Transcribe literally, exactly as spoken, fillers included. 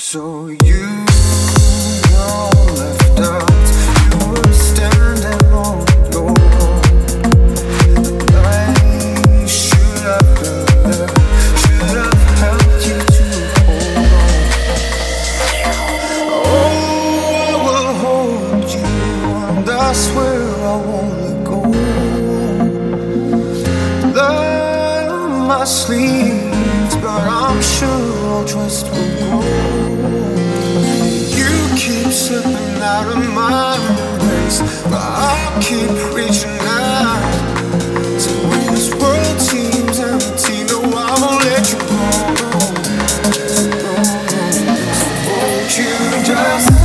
So you know left out, you were standing on the door. I should have been there, should have helped you to hold on. Oh, I will hold you, and I swear I won't let go. Learn my sleeves, but I'm sure all trust will grow. Keep slipping out of my embrace, but I'll keep reaching out. So when this world seems empty, no, I won't let you go. So hold you just